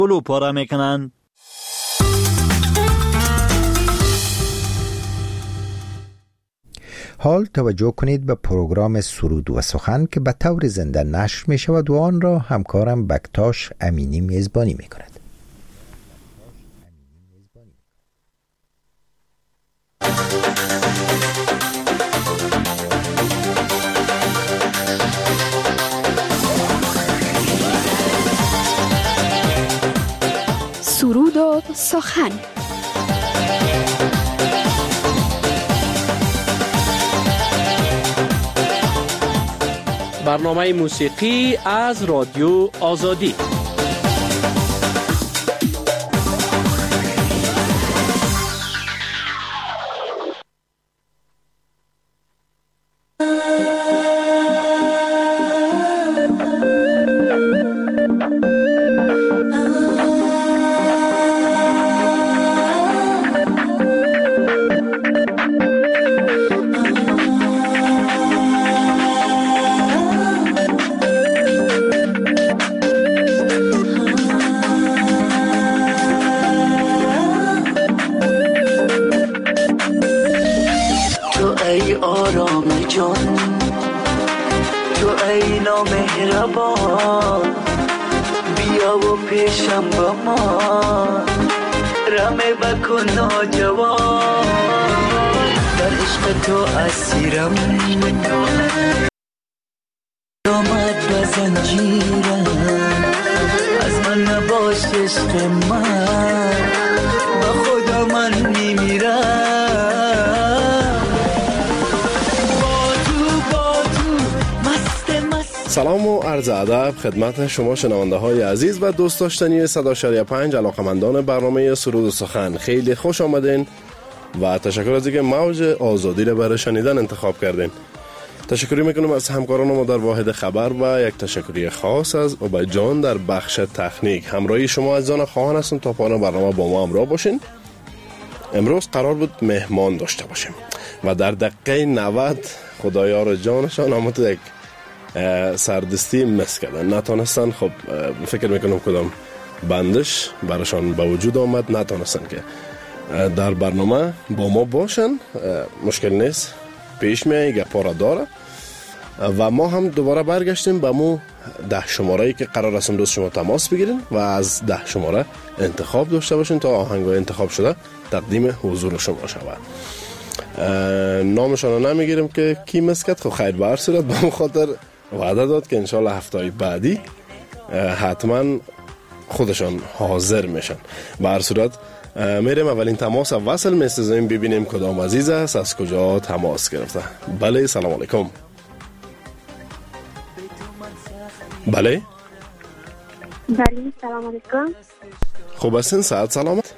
گلو پاره میکنند. حال توجه کنید به پروگرام سرود و سخن که به طور زنده نشر می شود و آن را همکارم بکتاش امینی میزبانی می کند. سرود و سخن. برنامه موسیقی از رادیو آزادی. بیا و پیشم با ما رمه بکن ناجوان، در عشق تو اسیرم آمد به زنجیرم، از من نباش عشق من، با خدا من میمیرم. سلام و عرض ادب خدمت شما شنونده های عزیز و دوست داشتنی 100.5 علاقمندان برنامه سرود و سخن. خیلی خوش آمدین و تشکر از اینکه موج آزادی را برای شنیدن انتخاب کردین. تشکری میکنم از همکارانم در واحد خبر و یک تشکری خاص از عبید جان در بخش تکنیک. همراهی شما عزیزان خواهان هستم تا پایان برنامه با ما همراه باشین. امروز قرار بود مهمان داشته باشیم و در دقیقه 90 خدایار جانشان آمد یک سردستی مس کردن، نتونستن. خب فکر میکنم کدام بندش براشان به وجود آمد، نتونستن که در برنامه با ما باشن. مشکل نیست، پیش میای گپا را داره و ما هم دوباره برگشتیم به مو 10 شماره‌ای که قرار است امروز شما تماس بگیرین و از 10 شماره انتخاب داشته باشین تا آهنگای انتخاب شده تقدیم حضور شما شود. نامشان رو نمیگیریم که کی مسکت. خب خیر، به هر صورت به خاطر وعده داد که انشالله هفته‌های بعدی حتما خودشان حاضر میشن. به هر صورت میریم اولین تماس وصل میستزیم ببینیم کدام عزیز است، از کجا تماس گرفته. بله، سلام علیکم. بله سلام علیکم. خوب هستین؟ صحت سلامت؟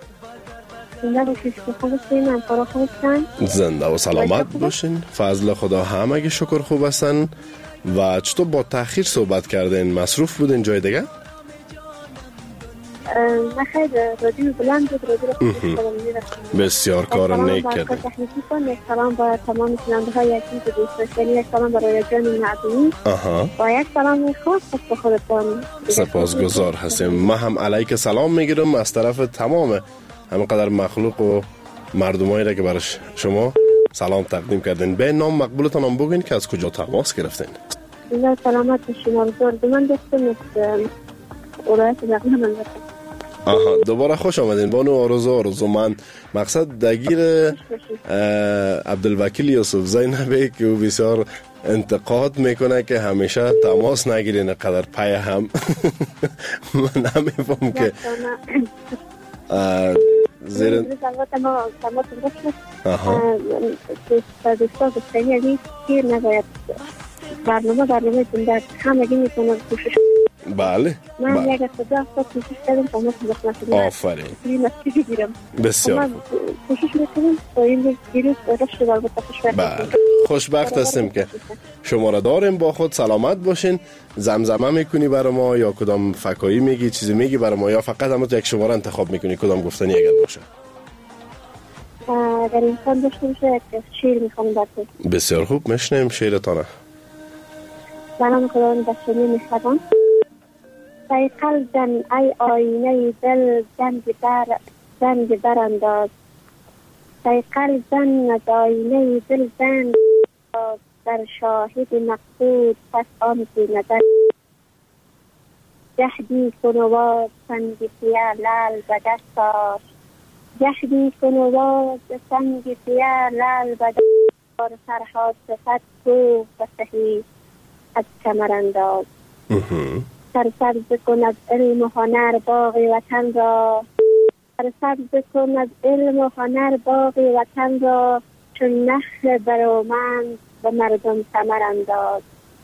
زنده و سلامت باشین. فضل خدا همگی شکر خوب هستن. و چطور با تأخیر صحبت کردین؟ مصروف بودین جای دیگه؟ نخیر، رادیو بلند بود، رادیو بسیار کار نیک کردین. سلام با تمام شنونده های عزیز و دوستان، یک سلام برای جان معدومی و یک سلام خاص به خودتان. سپاسگزار هستیم. ما هم علیک سلام میگیرم از طرف تمام همینقدر مخلوق و مردمایی را که برش شما سلام تقدیم کردین. به نام مقبولتان هم بگین که از کجا تماس گرفتین. الله سلامت شما رو دارد. من دستم از اولایت زقیه من دوباره خوش آمدین بانو آرزو. من مقصد دگیر عبدالوکیل یوسف زینبی که او بسیار انتقاد میکنه که همیشه تماس نگیرین قدر پای هم. من نمیفهم که زیر دوستا گفتنی از این که نباید برنامه زنده همگی میتونه کوشش. بله من یک صدا کوشش کردم تا ما خدمت آفرین بسیار کوشش میکنم تا این ویروس رشد دار بتاخش. بله خوشبخت هستیم که شما را داریم با خود. سلامت باشین. زمزمه میکنی برای ما یا کدام فکایی میگی، چیزی میگی برای ما، یا فقط هم یک شماره انتخاب میکنی کدام گفتنی اگر باشه؟ در امکان داشته باشه یک شعر میخوام براتون. بسیار خوب، میشنیم شعرتانه. به نام خداوند بخشنده مهربان. سیقل زن ای آینه دل زنگ برانداز. سیقل زن از آینه دل زنگ در شاهد مقصود پس آن که نظر. جهدی کنواد سنگ سیاه لال به دست آر. جهدی کنواد سنگ سیاه لال به دست آر. فرهاد صفت کو و صحیح از کمر انداز. سرسبز کن از علم و هنر باغ وطن را. سرسبز کن از علم و هنر باغ وطن را. چون نخل برومند به مردم ثمر انداز.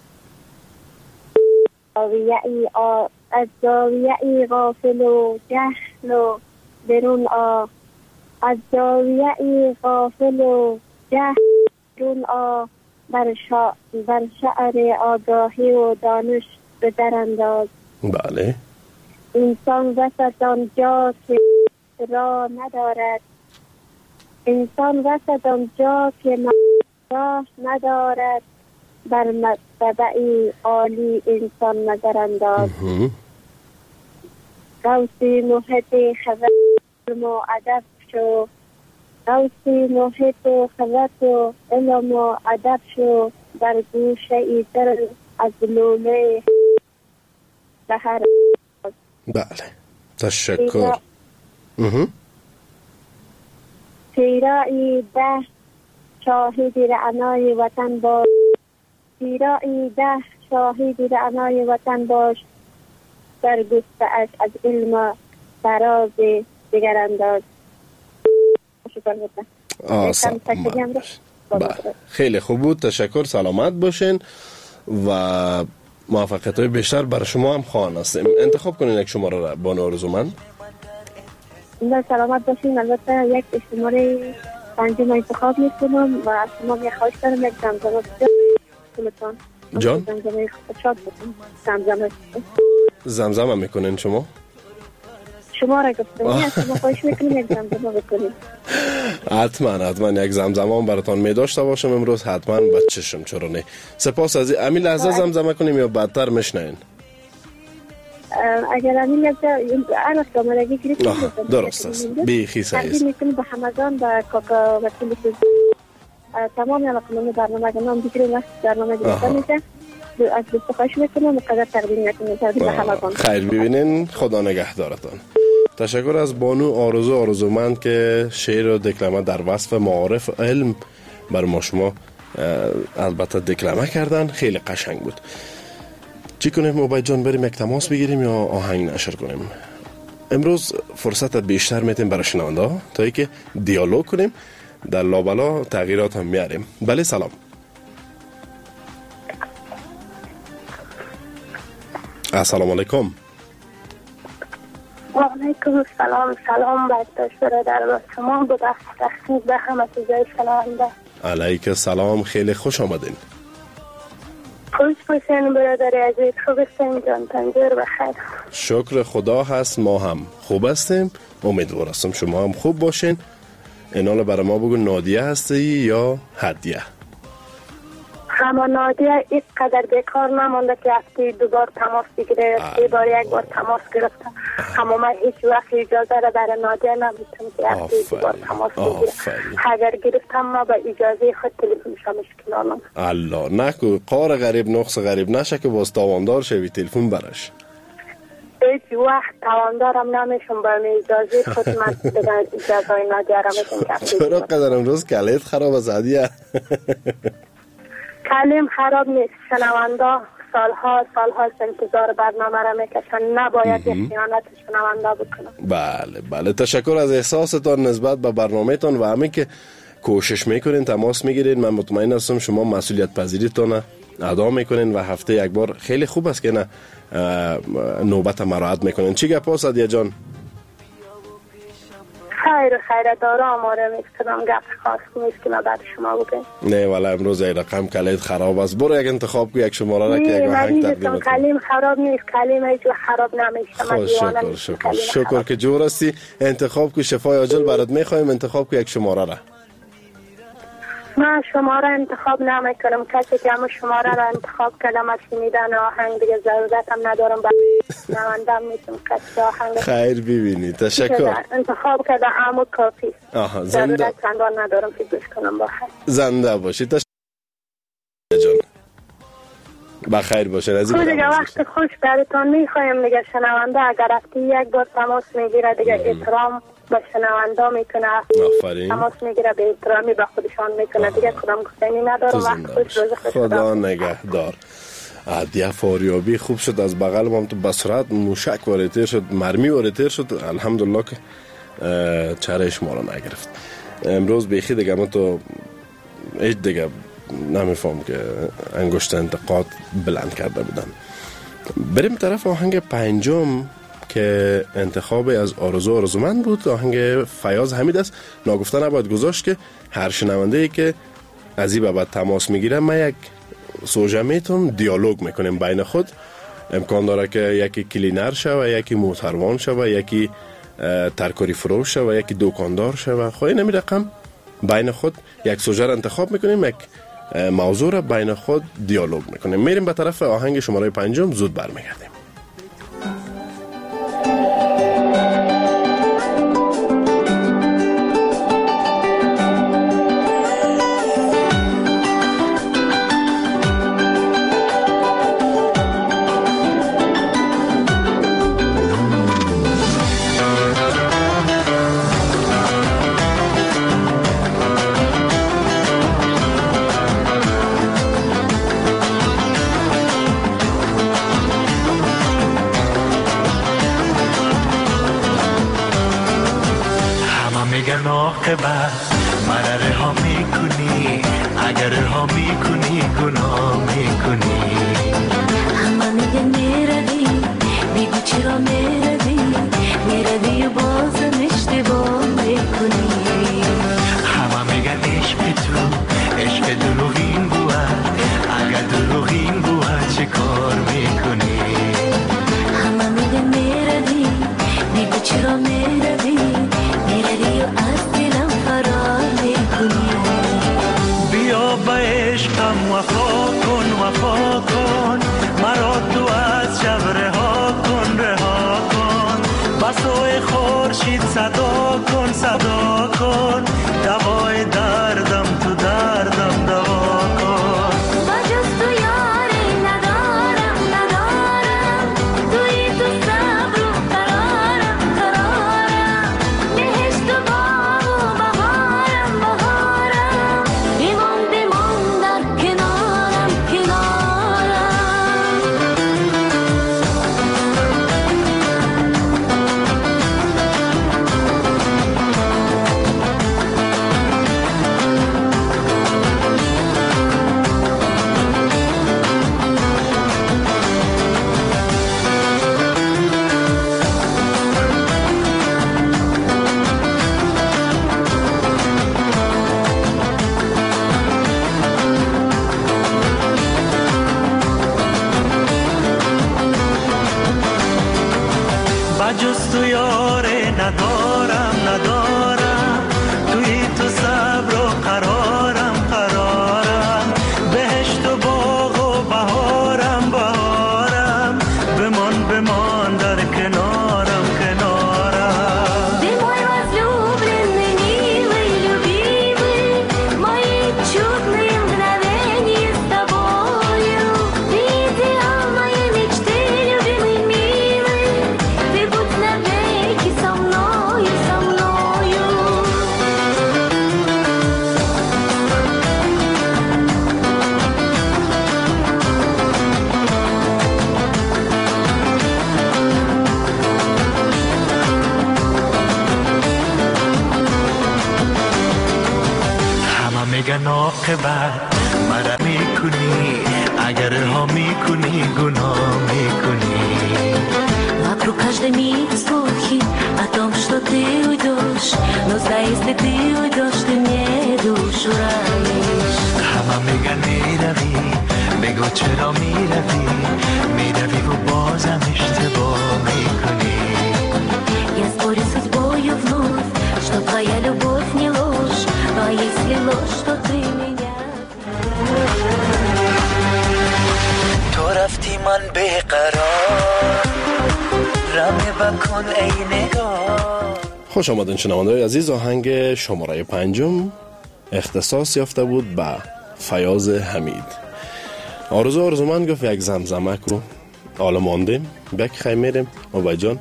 از زاویه ای غافل و جهل و درون آ. از زاویه ای غافل و جهل درون آ. بر شعر آگاهی و دانش به در انداز. بله. انسان وسط آنجا که راه ندارد. انسان وسط آنجا که راه ندارد. بر مرتبه عالی انسان نظر انداز. غوثی محیط خلق و ادب شو. غوثی محیط خلق و علم و ادب شو. در گوشه ای دل از لوله بهر. بله تشکر. تیرایی ده شاهد رعنای وطن باش. تیرایی ده شاهد رعنای وطن باش. در گسته اش از علم فراز دیگر انداز. خیلی خوب بود. تشکر. سلامت باشین و موفقیت های بیشتر برای شما هم خواهان هستیم. انتخاب کنین یک شماره را بانو آرزومند. سلامت باشین. البته یک شماره پنجم انتخاب میکنم و از شما خواهش دارم یک زمزمه بکنم. جان؟ زمزمه میکنین شما؟ شما را گفتم شما خواهش میکنیم یک زمزمه بکنیم. حتما یک زمزمه هم براتان میداشته باشم امروز. حتما با چشم چرا نه. سپاس از امی لحظه زمزمه کنیم یا بعدتر میشنین؟ اگر امی لحظه عرض کاملگی گریفتیم درست است. بیخی سعیز تقدیم میکنیم به همگان و کاکا وکیل تمام علاقمند برنامه نام دیگری وقت برنامه گرفته میشه. از دوست خواهش میکنم مقدر تقدیم میکنیم به همگان. خیر ببینین. خدا نگهدارتان. تشکر از بانو آرزومند که شعر و دکلمه در وصف معارف علم بر ما شما البته دکلمه کردن. خیلی قشنگ بود. چی کنیم عبید جان؟ بریم یک تماس بگیریم یا آهنگ نشر کنیم؟ امروز فرصت بیشتر میتیم برای شنونده ها تا ای که دیالوگ کنیم. در لابلا تغییرات هم میاریم. بله سلام. السلام علیکم. و علیکم السلام. سلام برداشت برادر و شما به بخش به همه جای شنونده. علیک السلام. خیلی خوش آمدین. خوش باشین برادر عزیز. خوب هستین جان؟ تنجور بخیر. شکر خدا هست. ما هم خوب هستیم. امیدوار هستم شما هم خوب باشین. اینال برای ما بگو نادیه هستی یا هدیه؟ همه نادیه یک قدر بیکار نمانده که هفته دوبار تماس بگیره. سه بار یک بار تماس گرفتم. اما من هیچ وقت اجازه را برای نادیه نمیتونم که هفته دوبار تماس بگیره. اگر گرفتم ما به اجازه خود تلفنش مشکلانم. الله نکو قار غریب نقص غریب نشه که باز تاواندار شوی تلفن برش. هیچ وقت تواندارم نمیشم با اجازه خود من اجازه نادیه را میتونم. چرا قدر امروز کلیت خراب از هدیه؟ کلیم خراب نیست. شنونده سالها انتظار برنامه را میکشن. نباید یک خیانت شنونده بکنم. بله تشکر از احساستان نسبت به برنامه تان و همین که کوشش میکنین تماس میگیرین. من مطمئن هستم شما مسئولیت پذیریتان ادا میکنین و هفته یک بار خیلی خوب است که نه نوبت مراعات میکنین. چی گپ است عدیه جان؟ خیر داره آماره میکنم. گپ خاص نیست که من بعد شما بگم. نه والا امروز این رقم کلید خراب است. برو یک انتخاب کو یک شماره را که یک آهنگ تقدیم کنم. کلیم خراب نیست. کلیم هیچ خراب نمیشه. شکر که جور هستی. انتخاب کو شفای عاجل برات میخوایم. انتخاب کو یک شماره را. من شماره انتخاب نمیکنم. کسی که همه شماره را انتخاب کردم از شنیدن آهنگ دیگه ضرورت هم ندارم. شنوندم میتونم قصد آهنگ خیر ببینید. تشکر. انتخاب کرده عمو کافی. زنده ضرورت چندان ندارم که گوش کنم. با خیر زنده باشید. تشکر جان. بخیر باشه. از این دیگه وقت خوش براتون میخوایم دیگه. شنونده اگر رفتی یک بار تماس میگیره دیگه احترام با شنونده میکنه. آفرین. تماس میگیره به احترامی به خودشان میکنه دیگه. کدام گفتنی ندارم. وقت خوش روز خوش. خدا نگهدار. عدیه فاریابی خوب شد. از بغل ما تو بسرعت موشک واردتر شد، مرمی واردتر شد. الحمدلله که چرش ما رو نگرفت. امروز بیخی دیگه ما تو هیچ دیگه نمیفهم که انگشت انتقاد بلند کرده بودن. بریم طرف آهنگ پنجم که انتخاب از آرزو آرزومند بود. آهنگ فیاض حمید است. ناگفته نباید گذاشت که هر شنونده ای که از این بعد تماس میگیره ما یک سوژه میتون دیالوگ میکنیم بین خود. امکان داره که یکی کلینر شوه، یکی موتروان شوه، یکی ترکاری فروش شوه، یکی دکاندار شوه. خواهی نمی رقم بین خود یک سوژه را انتخاب میکنیم، یک موضوع را بین خود دیالوگ میکنیم. میریم به طرف آهنگ شماره 5. زود برمیگردیم. مرا رها میکنی، اگر رها میکنی گناه میکنی. همه میگن میروی، میگو چرا میروی، میروی و بازم اشتباه میکنی. همه میگن عشق تو، عشق دروغین بود، اگر دروغین بود چه کار میکنی. همه میگن میروی، میگو چرا میروی، میروی و از دلم فرار میکنی. بیا با عشقم وفا کن، وفا کن، مرا تو از شب رها کن، رها کن. بسوی خورشید صدا کن، صدا کن، دوای دردم تو دردم دوا کن. بجز تو یاری ندارم، ندارم، توی تو صبر و قرارم، قرارم. بهشت و باغ و بهارم، بهارم. بیمان بیمان در کنارم، کنارم. بجز تو یاره ندارم، ندارم، توی تو صبر و قرارم، قرارم. بهشت و باغ و بهارم، بهارم. بمان بمان در کنارم، کنارم. Ты мой возлюбленный, милый, любимый, мои чудные мгновения с тобою. Ты идеал моей мечты, любимый, милый. Ты будь навеки со мною, со мною. همه میگن عاقبت مرا میکنی، اگر رها میکنی گناه میکنی. Вокруг каждый миг слухи о том, что ты уйдешь, но знай, если ты уйдешь, ты мне душу ранишь. همه میگن میروی، بگو چرا میروی، میروی و بازم اشتباه میکنی. Я спорю с судьбою вновь, что твоя любовь не ложь, но если ложь, то ты меня. تو رفتی من بیقرار، غم بکن ای نگاه. خوش آمدین شنونده‌های عزیز. آهنگ شماره 5 اختصاص یافته بود به فیاض حمید. آرزومند گفت یک زمزمک رو حالا ماندیم یک خیلی میریم آبای جان.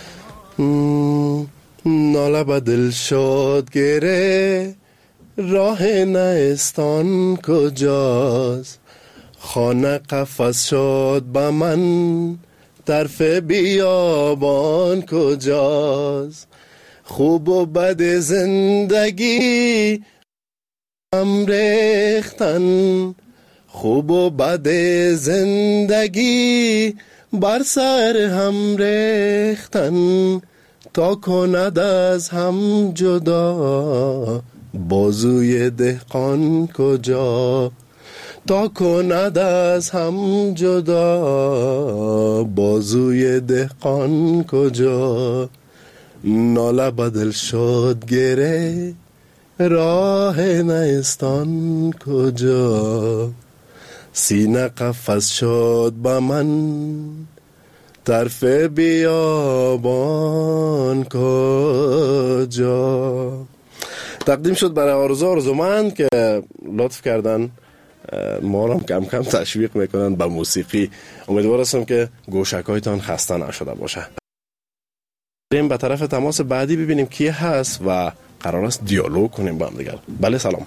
ناله به دل شد گره راه نیستان کجاست، خانه قفس شد به من طرف بیابان کجاست، خوب و بد زندگی هم ریختن، خوب و بد زندگی بر سر هم ریختن، تا کند از هم جدا بازوی دهقان کجا، تا کند از هم جدا بازوی دهقان کجا. ناله بدل شد گره راه نیستان کجا، سینه قفس شد با من طرف بیابان کجا. تقدیم شد برای آرزومند که لطف کردن ما را کم کم تشویق میکنن به موسیقی. امیدوار هستم که گوشکایتان خسته نشده باشه. بریم به طرف تماس بعدی ببینیم کی هست و قرار است دیالوگ کنیم با هم دیگر. بله سلام.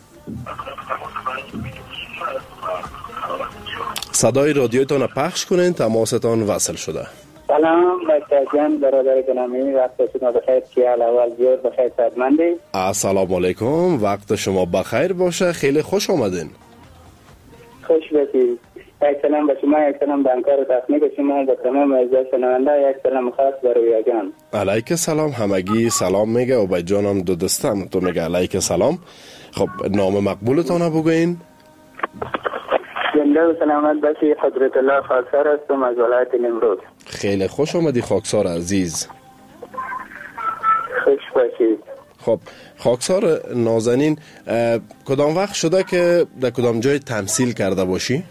صدای رادیوتان پخش کنین، تماستان وصل شده. سلام بچه جان، برادر گرامی، وقت شما بخیر. چی حال احوال؟ زیاد بخیر سلامتی. السلام علیکم، وقت شما بخیر باشه. خیلی خوش آمدین. خوش باشید. یک سلام به شما، یک سلام به همکار تکنیک شما، به تمام اعضای شنونده یک سلام خاص به رویا جان. علیک سلام. همگی سلام میگه و به جانم دو دستم تو میگه علیک سلام. خب نام مقبولتان بگوین. زنده و سلامت باشی. حضرت الله خاکسار هستم از ولایت نمرود. خیلی خوش آمدی خاکسار عزیز. خوش باشید. خب خاکسار نازنین، کدام وقت شده که در کدام جای تمثیل کرده باشی؟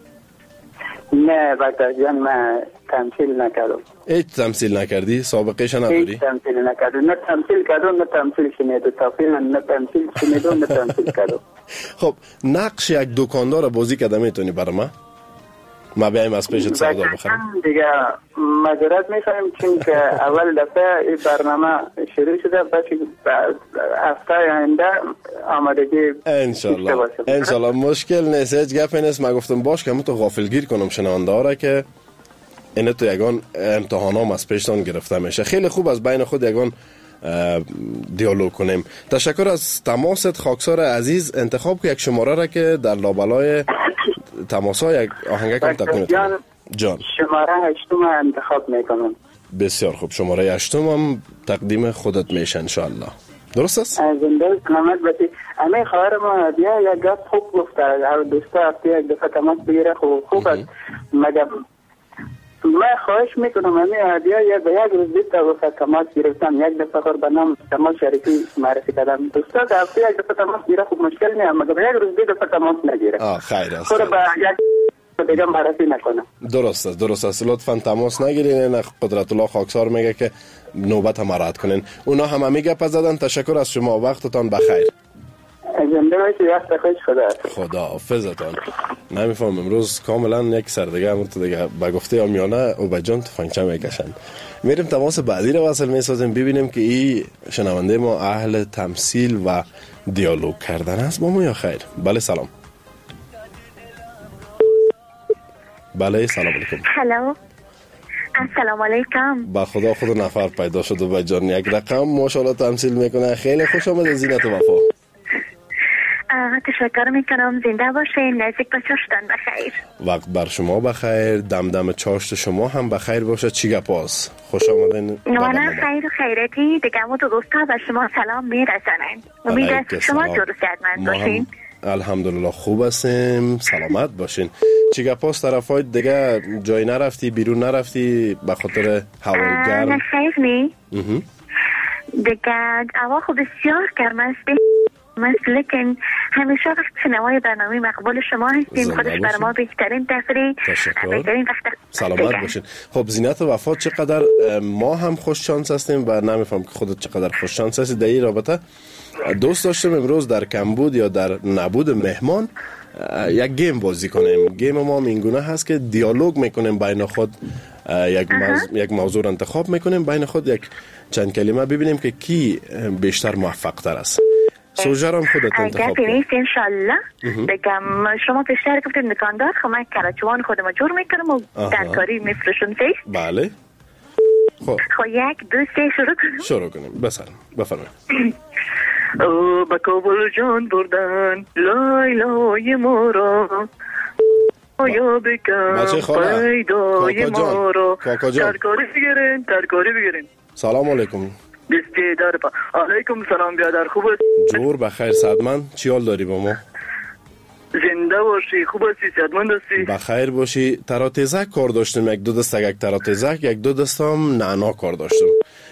نه بچه جان، من تمثیل نکردم. هیچ تمثیل نکردی؟ سابقهش نداری؟ هیچ تمثیل نکردم. نه تمثیل کردم نه تمثیل شنیدم. نه تمثیل شنیدم نه تمثیل کردم. خب نقش یک دکاندار بازی کرده میتونی برای ما بیایم از پیشت سودا بخرم؟ دیگه معذرت میخوایم چون که اول دفعه این برنامه شروع شده، بچه هفته آینده آمادگی انشالله مشکل نیست، هیچ گپی نیست. من گفتم باش که تو غافلگیر کنم شنونده ها را که اینه تو یگان امتحانام از پیشتان گرفته میشه. خیلی خوب از بین خود یگان دیالوگ کنیم. تشکر از تماست خاکسار عزیز. انتخاب که یک شماره را که در لابلای تماسا یک آهنگه کم تکونید جان. شماره 8 انتخاب میکنم. بسیار خوب، شماره 8 هم تقدیم خودت میشه انشاءالله. درست است؟ زنده سلامت باشی. امی خواهر ما بیا یک گپ خوب گفته، هر دوستا هفته یک دفعه تماس بگیره خوب است. مگه من خواهش میکنم امی هدیه یک روز بیت وقت تماس گرفتم، یک دفعه خور به نام تماس شریفی معرفی کردم. دوستا هفته یک دفعه تماس گیره خوب مشکل نیست، مگه یک روز بیت دفعه تماس نگیره. خیر است. خور به یک دیگه معرفی نکنه. درست است. لطفاً تماس نگیرین. نه قدرت الله خاکسار میگه که نوبت هم رعایت کنین. اونا هم میگه گپ زدن. تشکر از شما، وقتتان بخیر. زنده باشی، وقت خوش. خدا حافظتان. نمیفهم امروز کاملا یک سردگه هم تو دیگه با گفته آمیانه او بجان تفنگچه میکشن. میریم تماس بعدی رو وصل میسازیم ببینیم که این شنونده ما اهل تمثیل و دیالوگ کردن است با ما یا خیر. بله سلام. بله سلام علیکم. هلو السلام علیکم. با خدا خود نفر پیدا شد و بجان یک رقم ماشاءالله تمثیل میکنه. خیلی خوش آمد زینت و وفا. تشکر میکنم. زنده باشین. نزدیک به چاشتان بخیر. وقت بر شما بخیر. دم چاشت شما هم بخیر باشه. چی گپاس؟ خوش آمدین. وانا خیر و خیرتی دیگه همون تو دوستا به شما سلام میرسانن. امید شما درست صحتمند باشین. الحمدلله خوب هستیم، سلامت باشین. چی گپاس طرفای دیگه جای نرفتی، بیرون نرفتی به خاطر هوا گرم؟ نه خیر نی دیگه هوا خوب بسیار گرم است. لیکن همیشه وقت شنوای برنامه مقبول شما هستیم. خودش برای ما بهترین تفریح، بهترین وقت. سلامت باشین. خب زینت وفا چقدر ما هم خوش شانس هستیم و نمیفهم که خودت چقدر خوش شانس هستی در این رابطه. دوست داشتم امروز در کمبود یا در نبود مهمان یک گیم بازی کنیم. گیم ما این گونه هست که دیالوگ میکنیم بین خود، یک موضوع انتخاب میکنیم بین خود، یک چند کلمه ببینیم که کی بیشتر موفق تر است. سوژه هم خودت انتخاب کن. نیست انشالله. بگم شما پیشتر گفتید دکاندار، خب من کراچوان خودم جور میکنم و ترکاری میفروشم فیش. بله. خب 1 2 3 شروع کنیم. بفرمایید. به کابل جان بردن لای لای ما را، آیا بکن پیدای ما را. ترکاری بگیرین. سلام علیکم. دستی در علیکم سلام بیادر. خوب است؟ جور بخیر صدمن. چی حال داری با ما؟ زنده باشی، خوب هستی، صحتمند هستی؟ بخیر باشی. تراتزک کار داشتم، یک دو دستک تراتزک، یک دو دستم نعنا کار داشتم.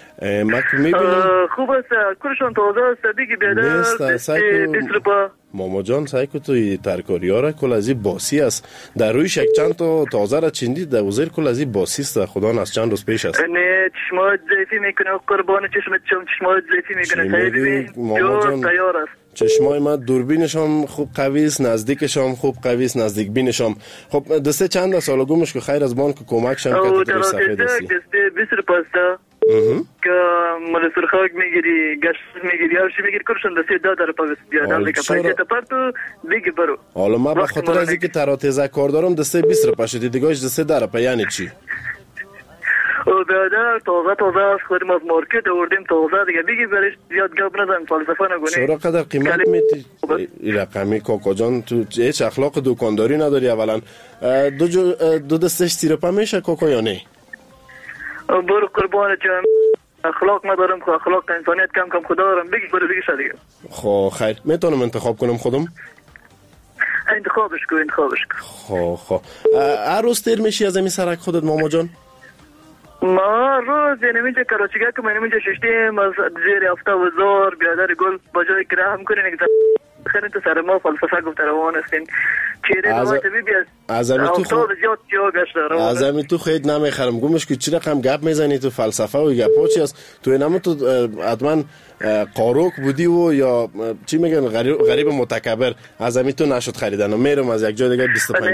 خوب است، کلشان تازه است. بگی بیادر ماما جان سعی که توی ترکاری ها را کل ازی باسی است. در رویش یک چند تا تازه را چندی در وزیر کل ازی باسی است. خدا از چند روز پیش است. نه چشمات زیفی میکنه، قربان چشمات زیفی میکنه. ببین جور تیار است. چشمای من دوربینش هم خوب قوی است، نزدیکش هم خوب قوی است، نزدیک بینش هم. خب دسته چند سال گمش که خیر از بانک کمک شم که تو سفید هستی. دسته 20 پاستا که مال سرخاک میگیری، گشت میگیری، هر چی میگیری کلشون دسته 10 در پاس بیاد. دیگه پیسه پرتو دیگه برو. حالا من به خاطر از اینکه تراتزه کار دارم دسته 20 رو پاشیدی دیگهش دسته در پا. یعنی چی؟ او بیادر تازه است، خودم از مارکت آوردیم تازه دیگه. بگی برش زیاد گپ نزن، فلسفه نگونی. چرا قدر قیمت میتی؟ این رقمی کاکا جان تو هیچ اخلاق دکانداری نداری. اولا دو دستش 35 میشه کاکا یا نه؟ برو قربان چم، اخلاق ندارم، اخلاق انسانیت کم خدا دارم. بگی برو بگی شدیگه. خب خیر میتونم انتخاب کنم خودم؟ انتخابش کن. خب هر روز تیر میشی از این سرک خودت ماما جان؟ ما روز نمیشه کراچیگه که من نمیشه ششتیم از زیر 70,000 بیادر گل با جای که رحم کنین اگه خیلی تو سر ما فلسفه گفت روان هستین. چیره دوات بیبی از از امی تو خیلی نمیخرم. گمش که چی رقم گپ میزنی تو فلسفه و گپ چی است؟ تو اینم تو حتما قاروک بودی و یا چی میگن غریب متکبر. از امی تو نشد خریدن و میرم از یک جای دیگه 25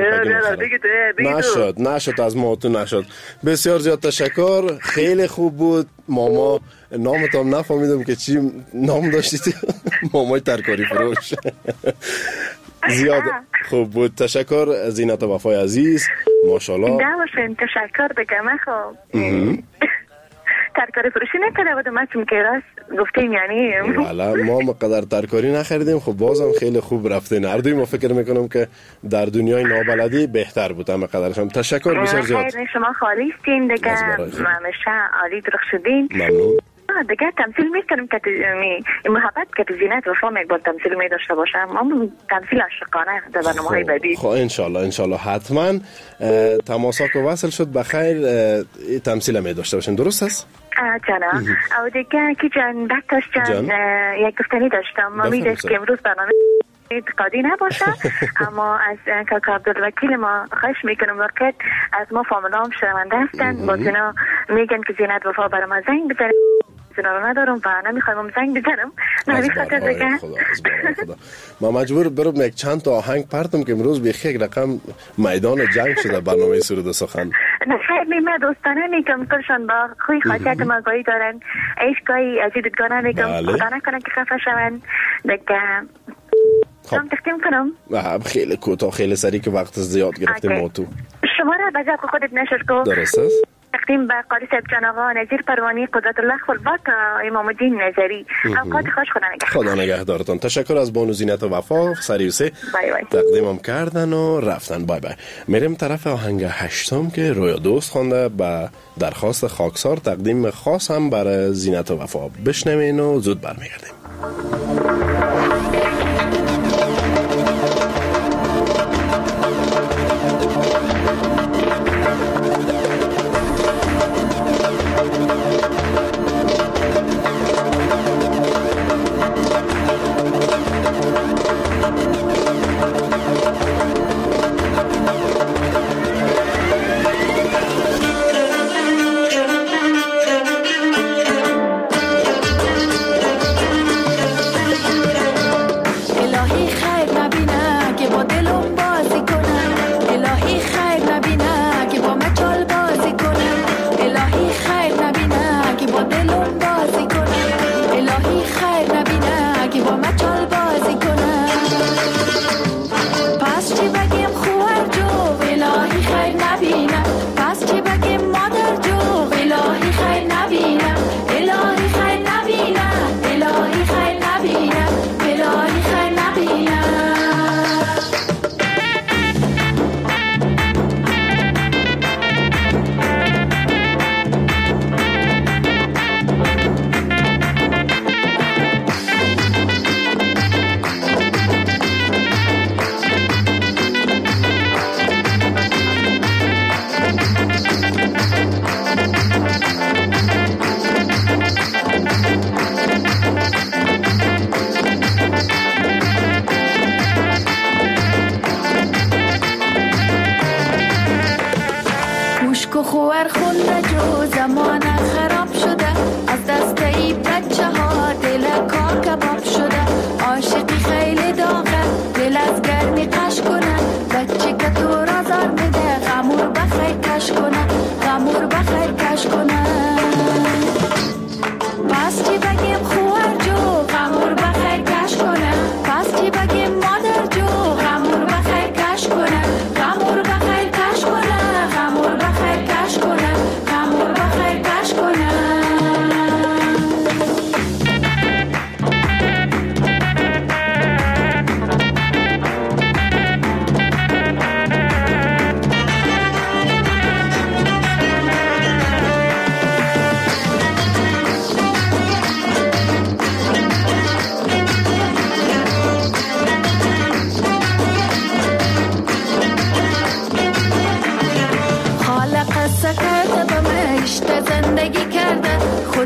نشد از ما تو نشد. بسیار زیاد تشکر، خیلی خوب بود. ماما نامتام نفهمیدم که چی نام داشتی. مامای ترکاری فروش. زیاد خوب بود. تشکر زینت وفای عزیز، ماشاءالله. دعواشین تشکر بگم. خب ترکاری فروشی نکرده بودم من چون که راست گفتیم یعنی والا ما مقدر ترکاری نخریدیم. خب بازم خیلی خوب رفتین. هر دوی ما فکر میکنم که در دنیای نابلدی بهتر بود. هم مقدرشم تشکر بسیار زیاد. شما خالی استین دیگه، همیشه عالی درخ شدین. ممنون. دیگه تمثیل میکنم که محبت که زینت وفا میگبار تمثیل میداشته باشم. ما تمثیل عاشقانه در برنامه های بعدی. خب انشالله حتما تماسا که وصل شد بخیر تمثیل میداشته باشین. درست است؟ جانم. او دیگه که جان بکتاش جان یک گفتنی داشتم. ما میداشت که امروز برنامه اعتقادی نباشه اما از کاکا عبدالوکیل ما خواهش میکنم وقت از ما فامیلام شنونده هستن. باز اینا میگن که زینت وفا برای ما زنگ بزنیم، اینا رو ندارم و نمیخوایم زنگ بزنم. نمیخواد دیگه. خدا ما مجبور برم یک چند تا آهنگ پرتم که امروز بیخی یک رقم میدان جنگ شده برنامه سرود و سخن. خیلی من دوستانه میگم کلشان با خوی خاطرت مگایی دارن. عشقایی از دیدگانه میگم خدا نکنه که خفه شون دیگه. خب تختیم کنم. خیلی کوتاه خیلی سری که وقت زیاد گرفتیم ما تو. شما را بجا که خودت نشر کو. درست است. تقدیم به قاری صاحب جان آقا نظیر پروانی قدرت الله خلبات امام الدین نظری. اوقات خوش خدا نگهدارتان. تشکر از بانو زینت وفا سریوسه تقدیمم کردن و رفتن. بای بای. میریم طرف آهنگ هشتم که رویا دوست خوانده به درخواست خاکسار. تقدیم خاص هم برای زینت وفا. بشنوین و زود برمیگردیم.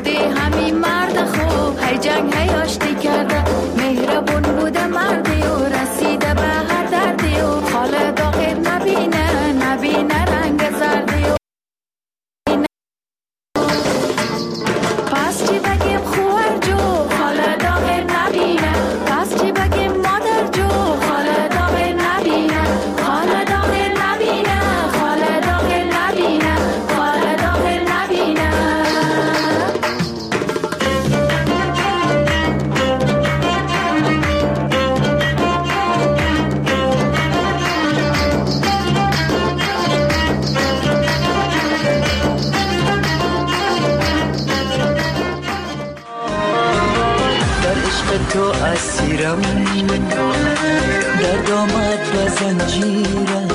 کرده همین مرد خوب هی جنگ هی آشتی کرده مهربون بوده مردی و رسیده به هر دردی و حال داغیر نبینه رنگ زردی و پس چی بگیم خوهر جو حال داغیر نبینه پس چی بگیم مادر جو حال داغیر نبینه حال داغیر نبینه حال داغیر نبینه حال داغیر نبینه تو اسیرم در دامت و زنجیرم.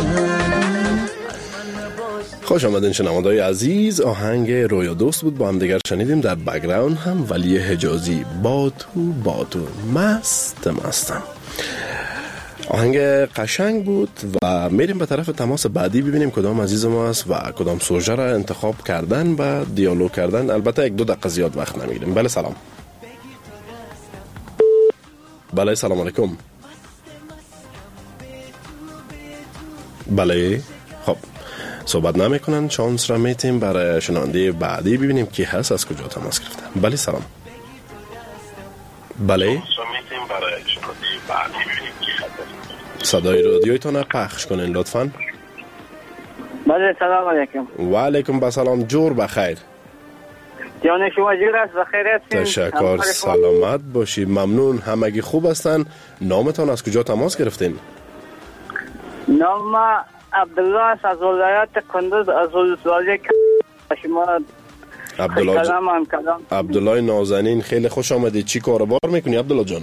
خوش آمدین شنونده‌های عزیز. آهنگ رویا دوست بود با هم دیگر شنیدیم. در بک‌گراند هم ولی حجازی با تو مستم. آهنگ قشنگ بود و میریم به طرف تماس بعدی ببینیم کدام عزیز ما است و کدام سوژه را انتخاب کردن و دیالوگ کردن. البته 1-2 دقیقه زیاد وقت نمیگیریم. بله سلام. بله سلام علیکم. بله خب صحبت نمیکنن. شانس را میتیم برای شنونده بعدی ببینیم کی هست از کجا تماس گرفته. بله سلام. بله صدای رادیویتون پخش کنین لطفاً. بله سلام علیکم. و علیکم السلام. جور بخیر. جان شما جور است بخیر هستین؟ تشکر سلامت باشی. ممنون. همگی خوب هستن. نامتان از کجا تماس گرفتین؟ نام عبدالله است از ولایت کندوز از ولایت شما. عبدالله نازنین خیلی خوش آمدید. چی کاروبار میکنی عبدالله جان؟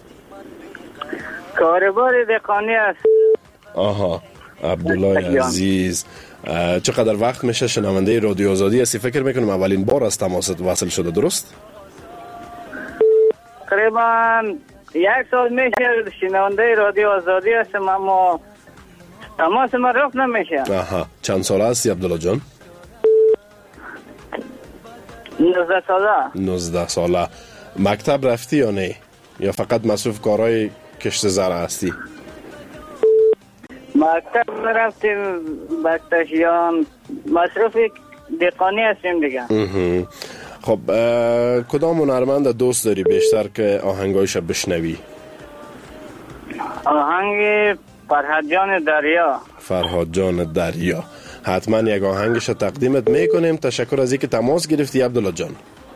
کاروبار دکانی است. آها عبدالله عزیز، چقدر وقت میشه شنونده رادیو آزادی هستی؟ فکر میکنم اولین بار از تماست وصل شده، درست؟ تقریبا 1 سال میشه شنونده رادیو آزادی هستم اما تماس ما رفت نمیشه. آها چند ساله هستی عبدالله جان؟ 19 ساله. 19 ساله. مکتب رفتی یا نه؟ یا فقط مصروف کارهای کشت زرع هستی؟ مکتب رفتیم بکتشیان مصروف دقانی هستیم دیگه. خب کدام هنرمند دوست داری بیشتر که آهنگایش بشنوی؟ آهنگ فرهاد جان دریا. فرهاد جان دریا حتما یک آهنگش تقدیمت میکنیم. تشکر از اینکه تماس گرفتی عبدالله جان.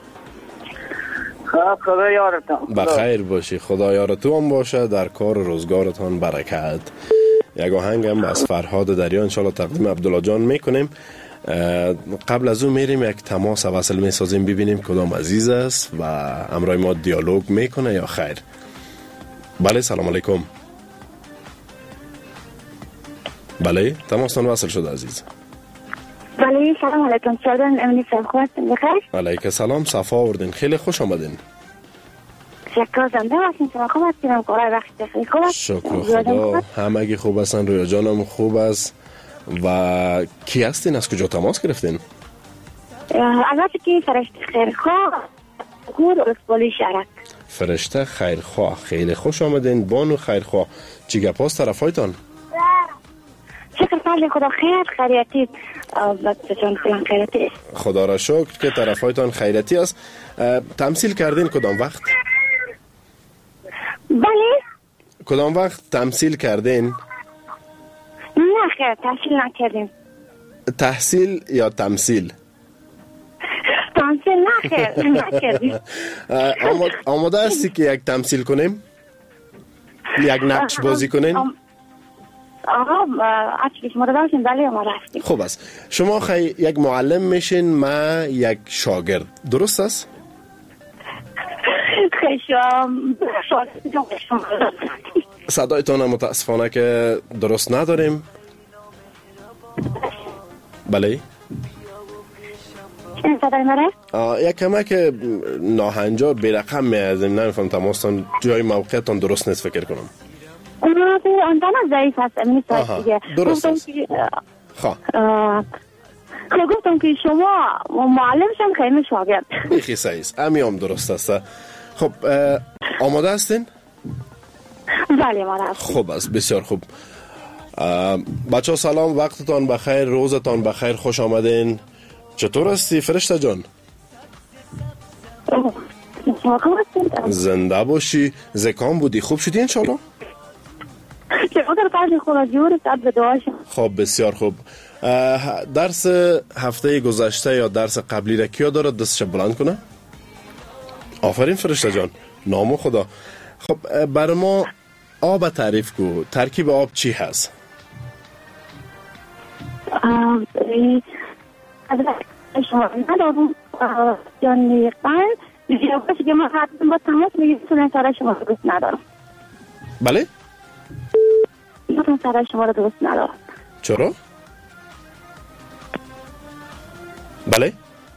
خدا یارتان. بخیر باشی. خدا یار تو هم باشه. در کار و روزگارتان برکت. یک آهنگ هم از فرهاد دریا انشالله تقدیم عبدالله جان میکنیم. قبل از اون میریم یک تماس وصل میسازیم ببینیم کدام عزیز است و امرای ما دیالوگ میکنه یا خیر. بله سلام علیکم. بله تماستان وصل شده عزیز. بله سلام علیکم. سلام امنی صفا بخیر. علیکم سلام. صفا آوردین. خیلی خوش آمدین. شکر زنده باشین. شما خوب هستین؟ کارای وقت خیلی خوب است. شکر خدا. همگی خوب هستن. رویا جانم خوب است. و کی هستین؟ از کجا تماس گرفتین؟ البته که فرشته خیرخواه گور رسپولی شرک. فرشته خیرخواه خیلی خوش آمدین. بانو خیرخواه چی گپاست طرفایتان؟ شکر فضل خدا خیریتی. خدا را شکر که طرفایتان خیریتی است. تمثیل کردین کدام وقت؟ بله کدام وقت تمثیل کردین؟ نه خیر تحصیل نکردیم. تحصیل یا تمثیل؟ تمثیل نه خیر نکردیم. آماده هستی که یک تمثیل کنیم؟ یک نقش بازی کنین؟ آقا اصلی شما رو داشتیم. بله ما رفتیم. خوب است. شما یک معلم میشین، ما یک شاگرد، درست است؟ صدایتان متاسفانه که درست نداریم. بله صدای مرا یک کمک ناهنجار بی رقم میازیم. نمیفهم تماستان جای موقعتان درست نیست فکر کنم. آنتنا ضعیف هست. درست است. خب گفتم که شما معلمشم خیلی شاگرد. بیخی سعیز امیام درست است. خب آماده هستین؟ بله آماده هستیم. خوب است، بسیار خوب. بچه ها سلام، وقتتان بخیر، روزتان بخیر، خوش آمدین. چطور هستی فرشته جان؟ زنده باشی. زکام بودی، خوب شدی انشالله؟ خب بسیار خوب. درس هفته گذشته یا درس قبلی را کیا دارد دستش بلند کنه؟ آفرین فرشته جان، نام خدا. خب بر ما آب تعریف کو. ترکیب آب چی هست؟ شما ندارم یعنی قند باشه که من حتما با تماس میگیرم سر شما رو دوست ندارم. بله؟ من سر شما رو دوست ندارم. چرا؟ بله؟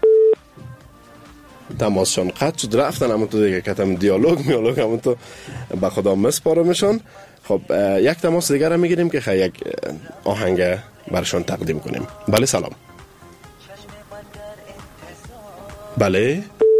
تماسشان قطع شد، رفتن همونطور دیگه کتم دیالوگ همونطور به خدا مسپارمشان. خب یک تماس دیگر هم میگیریم که یک آهنگ برشان تقدیم کنیم. بله سلام. بله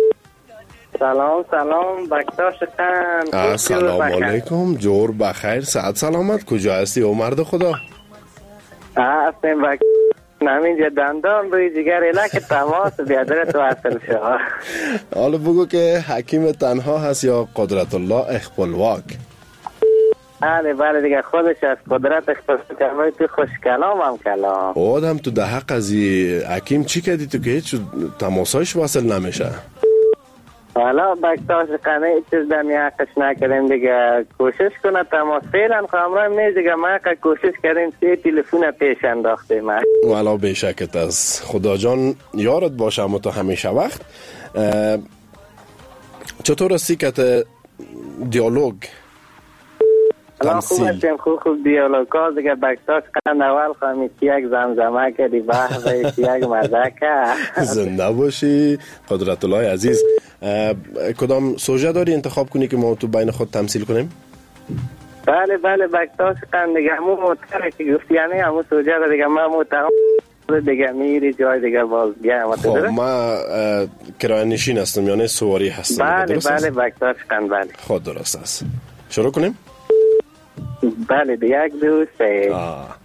سلام بکتاش خان. سلام علیکم، جور بخیر، صحت سلامت. کجا هستی او مرد خدا؟ هستیم بک نمینجا دندان روی جگر الک تماس بیادر تو اصل شما. حالا بگو که حکیم تنها هست یا قدرت الله اخپلواک؟ بله دیگه خودش از قدرت اخپلواک. تو خوش کلام هم کلام آدم تو ده حق از حکیم چی کردی تو که هیچ تماسایش واصل نمیشه؟ حالا بکتاش قنه چیز دمی حقش نکردیم دیگه. کوشش کنه تماس فیلن خامرایم نیست دیگه. ما حقا کوشش کردیم 3 تلفون پیش انداختیم. والا بیشکت از خدا جان یارت باشم تو همیشه وقت. چطور هستی که دیالوگ خوب هستیم؟ خوب دیالوگ ها دیگه. بکتاش قند اول خواهمی که یک زمزمه کردی بحثه یک مزکه. زنده باشی قدرت الله عزیز. کدام سوژه داری انتخاب کنی که ما تو بین خود تمثیل کنیم؟ بله بکتاش قند دیگه همون موتره که گفتی یعنی همون سوژه دیگه. ما موترم دیگه میری جای دیگه باز بیایم. خب ما کرایه نشین هستم یعنی سواری هستم. بله بکتاش قند. بله خود درست است. شروع کنیم؟ بله یک دو سه.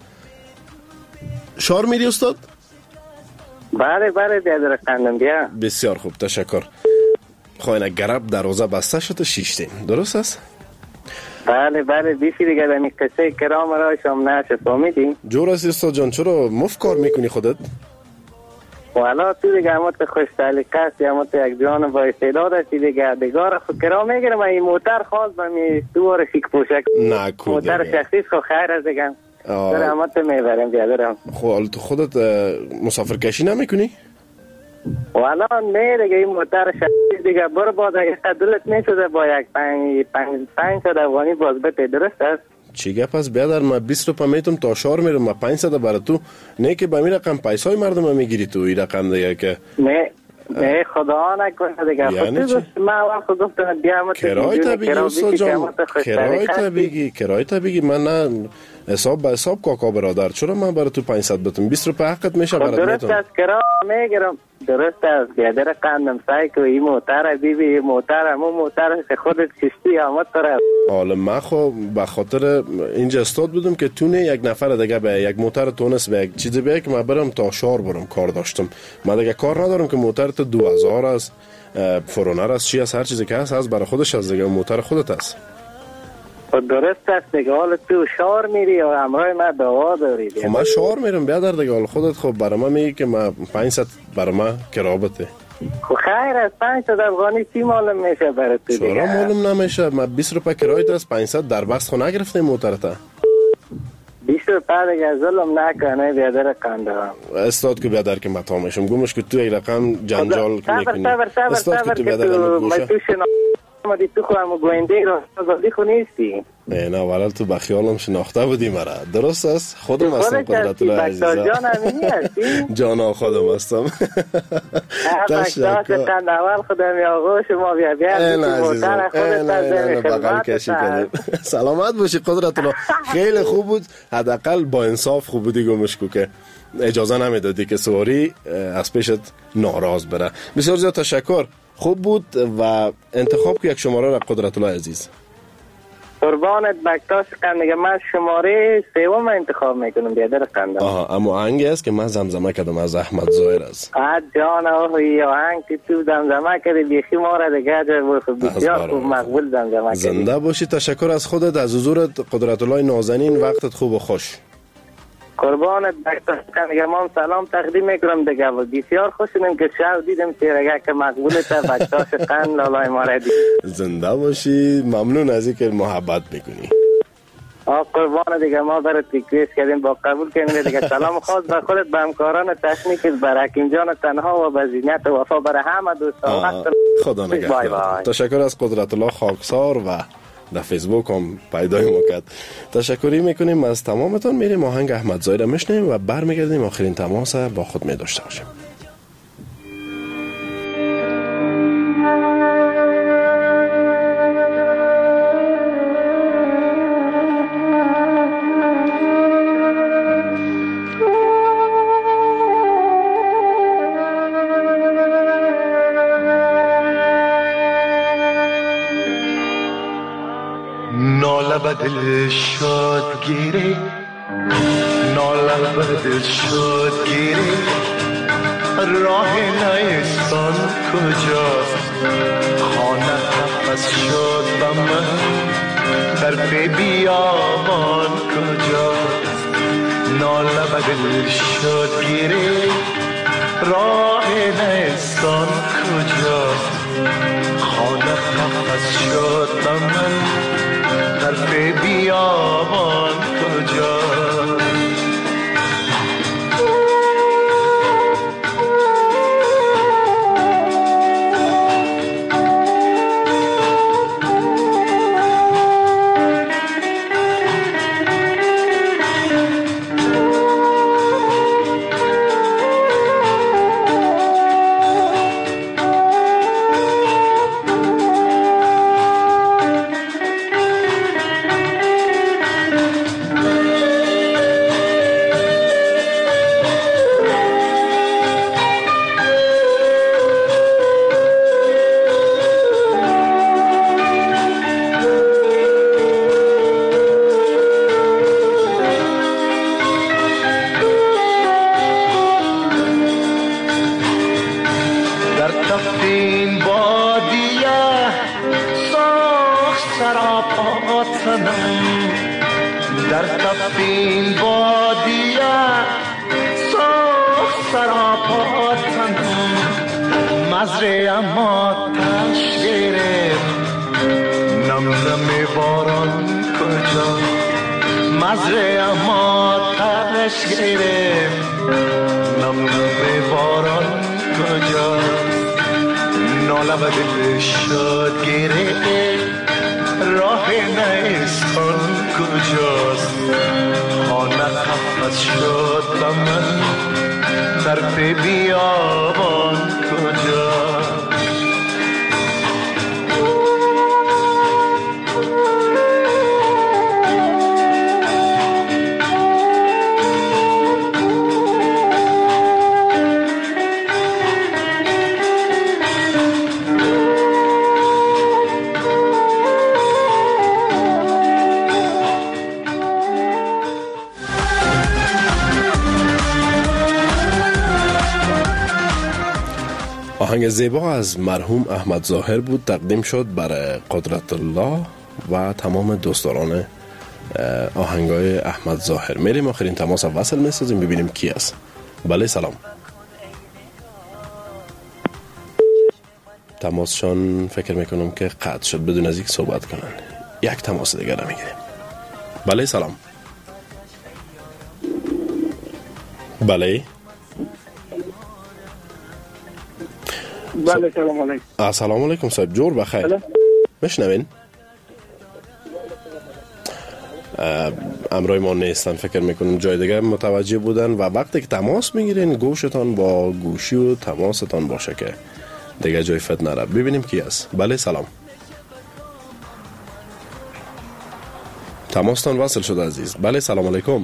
شعر میری استاد؟ بله بیادر قندم بیا. بسیار خوب تشکر. خواهین گرب دروازه بسته شده شیشتین، درست است؟ بله بیشی دیگه دمی قصه کرام را شما نشه فهمیدی؟ جور است استاد جان، چرا مفت کار میکنی خودت؟ والا تو دیگه همت خوش تعلیقه هستی، همت یک جان با استعداد هستی دیگه. دیگه خود کرام میگیرم این موتر خواست بمی دوار شیک پوشک موتر شخصیت خود خیر از دیگه در همت میبرم بیادرم. خب تو خودت مسافر کشی نمیکنی؟ والا نه دیگه این موتر شخصیت دیگه برو باید اگه قدرت نشده با یک 500 افغانی باز بته، درست است؟ چی گپ است بیادر؟ من 20 روپا میتونم تا شهر میرم، من 500 برای تو نه که به می رقم پیسای مردم میگیری تو این رقم دیگه که نه خدا نکنه دیگه. یعنی چی؟ من اول خود گفتم بیامت کرایت بگی استاد جان، کرایت بگی. من نه حساب به حساب کاکا برادر، چرا من برای تو 500 بتم 20 روپا حقت میشه برات میتونم. درست است کرا میگیرم، درست است بیادر قندم سعی که این موتر بیبی موتر همون موتر خودت کشتی آمد تره. حالا من خب به خاطر اینجا استاد بودم که تو نه یک نفر دیگه به یک موتر تونست به یک چیزی بیه که من برم تا شهر برم کار داشتم. من دیگه کار ندارم که موتر تو 2000 است فرونر است چی است هر چیزی که هست برای خودش از دیگه موتر خودت است. درست است دیگه. حالا تو شهر میری یا همراه من دعوا داری؟ خب من شهر میرم بیادر دیگه. حالا خودت خب برای من میگی که من 500 برای من کرابته. خب خیر از 500 افغانی چی معلوم میشه برای تو دیگه؟ چرا معلوم نمیشه؟ من 20 روپا کرایت است 500 در بست خو نگرفتم موترتا. 20 روپا دیگه ظلم نکنه بیادر قنده. استاد که بیادر که متا میشم گمش که تو یک رقم جنجال میکنی. استاد که تو بیادر ما دی تو خواهم گوینده را آزادی خو نیستی. نه ولی تو بخیالم شناخته بودی مرا. درست است؟ خودم هستم قدرت الله عزیزا. جان امینی هستی؟ جانا خودم هستم. تشکر. قند اول خودم یا آقا شما بیا این عزیزم. این بغل کشی کنیم. سلامت باشی قدرت الله. خیلی خوب بود. حداقل با انصاف خوب بودی گمشکو که اجازه نمیدادی که سواری از پیشت ناراض بره. بسیار زیاد تشکر. خوب بود و انتخاب که یک شماره را قدرت الله عزیز. قربانت بکتاش قندگه من شماره سوم انتخاب میکنم بیادر قنده. اما آهنگی است که من زمزمه کردم از احمد ظاهر است. جان آهوی آهنگ که تو زمزمه کردی بیخی ما را دیگه بسیار خوب مقبول زمزمه کردی. زنده باشی. تشکر از خودت، از حضورت قدرت الله نازنین. وقتت خوب و خوش. قربانت بکتاش قندگه من سلام تقدیم میکنم دیگه و بسیار خوشم که شب دیدم تیرگه که مقبولت بکتاش قند لالای ما را دید. زنده باشی. ممنون از اینکه محبت میکنی. قربان دیگه ما برات ریکوست کردیم با قبول کنیم دیگه. سلام خاص به خودت، به همکاران تکنیک، بر حکیم جان تنها و به زینت و وفا، برای همه دوستان. خدا نگهدار. تشکر از قدرت الله خاکسار و در فیسبوک هم پیدای ما کرد. تشکری میکنیم از تمامتان. میریم آهنگ احمد ظاهر میشنیم و برمیگردیم آخرین تماس با خود می داشته باشیم. بدل شد گیری ناله بدل شد گیری راه نیستان کجاست خانه نفس شد به من طرف بیابان کجاست ناله بدل شد گیری راه نیستان کجاست خانه نفس شد به من طرف بیابان کجا آهنگ زیبا از مرحوم احمد ظاهر بود، تقدیم شد برای قدرت الله و تمام دوستداران آهنگای احمد ظاهر. میریم آخرین تماس وصل میسازیم ببینیم کی است. بله سلام. تماسشان فکر میکنم که قطع شد، بدون از یک صحبت کنن. یک تماس دیگر رو میگیریم. بله سلام. بله بله سلام علیکم. سلام علیکم صاحب، جور بخیر. میشنوین؟ امروی ما نیستن، فکر میکنم جای دیگه متوجه بودن و وقتی که تماس میگیرین گوشتان با گوشی و تماستان باشه که دیگه جای فت نره. ببینیم کی است. بله سلام. تماستان وصل شد عزیز. بله سلام علیکم.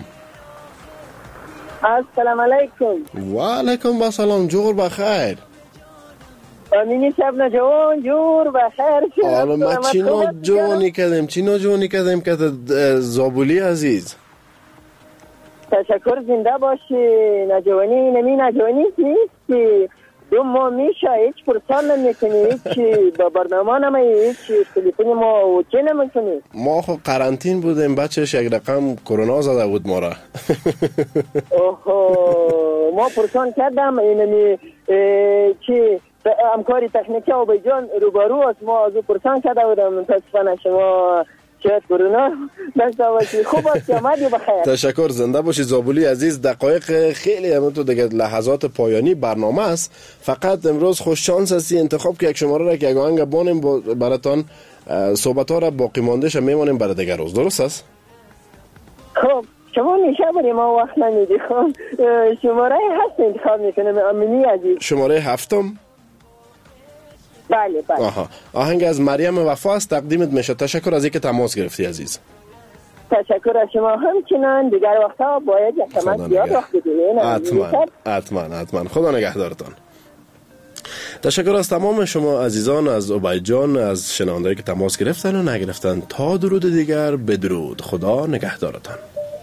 السلام علیکم. و علیکم السلام. جور بخیر. امینی شب جوان جور بخیر. حالا ما چینا جوانی کردیم که زابولی عزیز. تشکر، زنده باشی. نجوانی نجوانی نیستی. 2 ماه میشه هیچ پرسان نمیکنی، هیچ با برنامه نمی، هیچ تلفن ما اوکی نمیکنی. ما خب قرنطین بودیم، بچهش یک رقم کرونا زده بود ما را. اوه ما پرسان کردم اینمی چی همکاری تکنیکی آبیجان روبرو است، ما از او پرسان کرده بودم. متاسفانه شما شاید کرونا داشته باشی. خوب است که آمدی بخیر. تشکر، زنده باشی زابولی عزیز. دقایق خیلی همونطور دیگه لحظات پایانی برنامه است. فقط امروز خوش شانس هستی انتخاب که یک شماره را که یک آهنگ بانیم براتان صحبت ها را باقی ماندهش میمانیم برای دیگر روز. درست است؟ خب شما میشه برای ما وقت نمیدی. خب شماره 7 انتخاب میکنم. امینی عزیز. شماره 7. بله. آها، آهنگ از مریم وفا است، تقدیمت میشه. تشکر از اینکه تماس گرفتی عزیز. تشکر از شما. همچنان دیگر وقتا باید یک تماس زیاد وقت بدین. حتما. خدا نگهدارتان. تشکر از تمام شما عزیزان از عبیجان، از شنوندهایی که تماس گرفتن و نگرفتن. تا درود دیگر، بدرود. خدا نگهدارتان.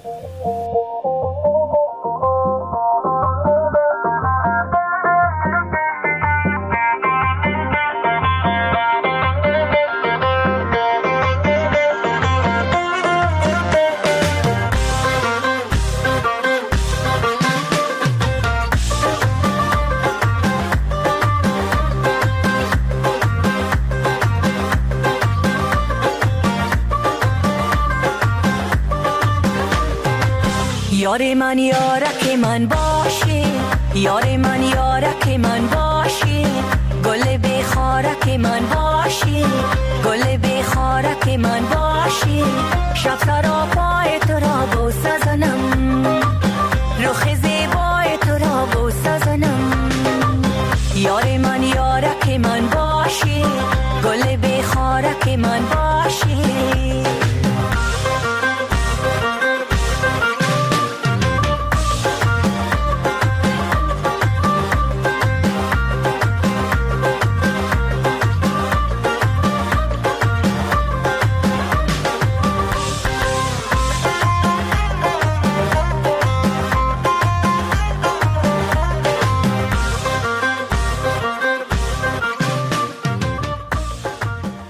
یار من یارک من باشی، یار من یارک من باشی، گل بخارک من باشی، گل بخارک من باشی. شب سرا پای تو را بوسه زنم، رخ زیبای تو را بوسه زنم. یار من یارک من باشی، گل بخارک من باشی.